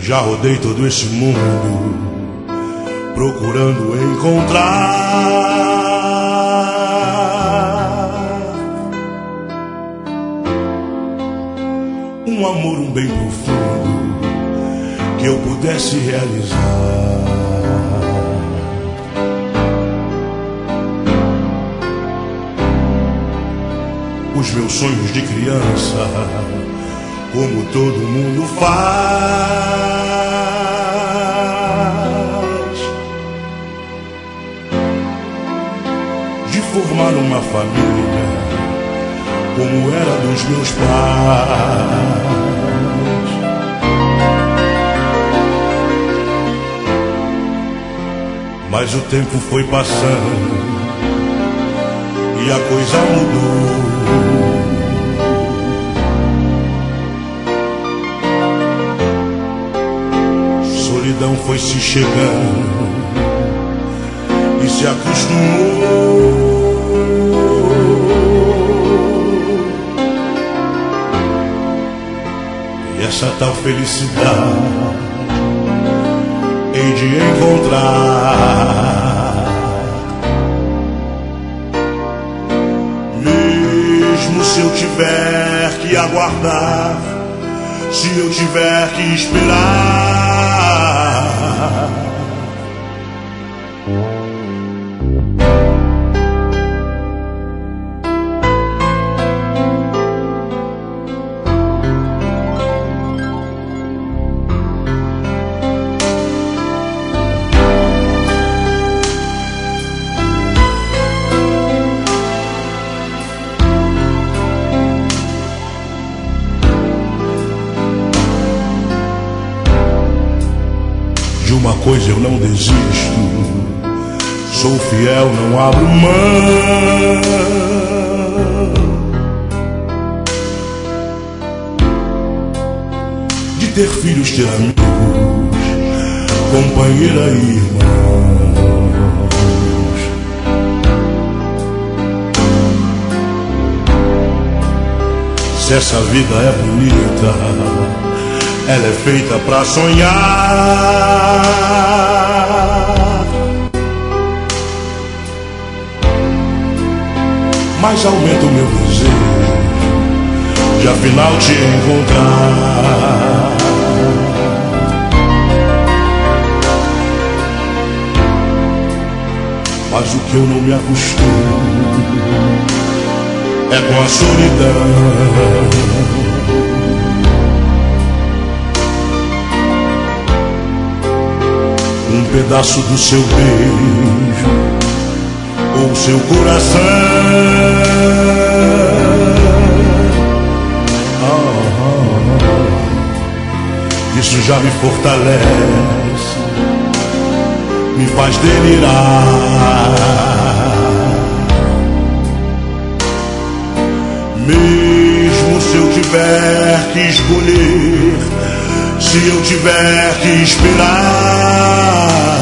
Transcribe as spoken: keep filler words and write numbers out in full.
Já rodei todo esse mundo procurando encontrar um amor, um bem profundo que eu pudesse realizar. Os meus sonhos de criança, como todo mundo faz, de formar uma família como era dos meus pais. Mas o tempo foi passando e a coisa mudou. Solidão foi se chegando e se acostumou. E essa tal felicidade hei de encontrar, mesmo se eu tiver que aguardar, se eu tiver que esperar. De uma coisa eu não desisto, sou fiel, não abro mão de ter filhos, ter amigos, companheira e irmãos. Se essa vida é bonita, ela é feita pra sonhar. Mas aumenta o meu desejo de afinal te encontrar. Mas o que eu não me acostumo é com a solidão. Um pedaço do seu beijo ou seu coração, ah, isso já me fortalece, me faz delirar. Mesmo se eu tiver que escolher, se eu tiver que esperar,